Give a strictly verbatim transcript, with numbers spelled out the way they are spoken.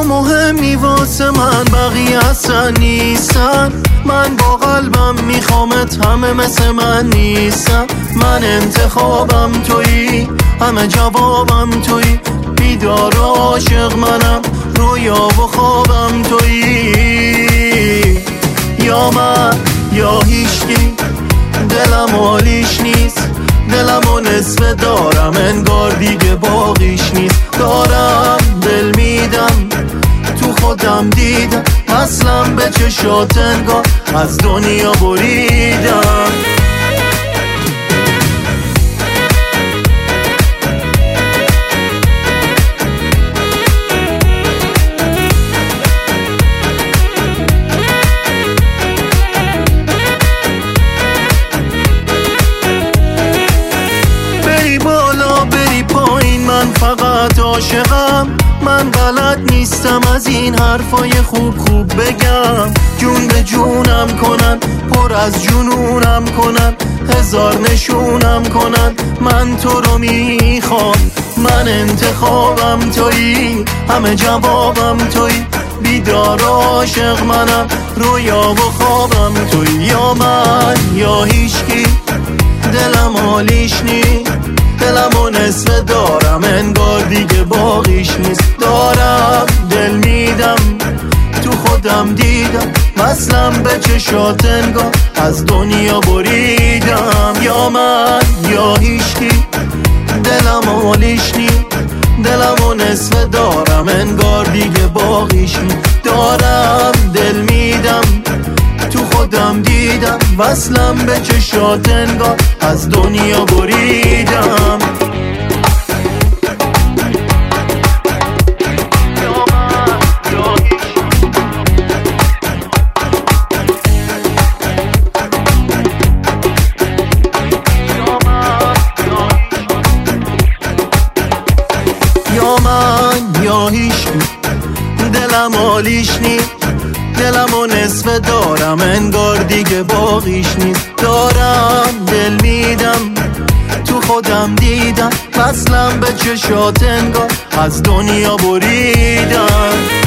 تو مهمی واسه من، بقیه اصلا نیستن. من با قلبم میخوامت، همه مثل من نیستن. من انتخابم تویی، همه جوابم تویی. بیدار و عاشق منم، رویا و خوابم تویی. یا من یا هیچکی، دلم حالیش نیست. دلم و نصف دارم، انگار دیگه باقیش نیست. دارم دل میدم، تو خودم دیدم. اصلا به چشات انگار از دنیا بریدم. من فقط عاشقم، من بلد نیستم از این حرفای خوب خوب بگم. جون به جونم کنن، پر از جنونم کنن، هزار نشونم کنن. من تو رو میخوام، من انتخابم تویی، همه جوابم تویی. بیدار و عاشق منم، رویا و خوابم تویی. یا من یا هیچکی، دلم حالیش نیست. دلم و نصف دارم، انگار دیگه باقیش نیست. دارم دل میدم، تو خودم دیدم. وصلم به چشات انگار از دنیا بریدم. یا من یا هیچکی، دلم حالیش نیست. دلم و نصف دارم، انگار دیگه باقیش نیست. دارم دل میدم، تو خودم دیدم. وصلم به چشات انگار از دنیا بریدم. یا من یا هیچکی، دلم حالیش نیست. دلم و نصف دارم، انگار دیگه باقیش نیست. دارم دل میدم، تو خودم دیدم. وصلم به چشات انگار از دنیا بریدم.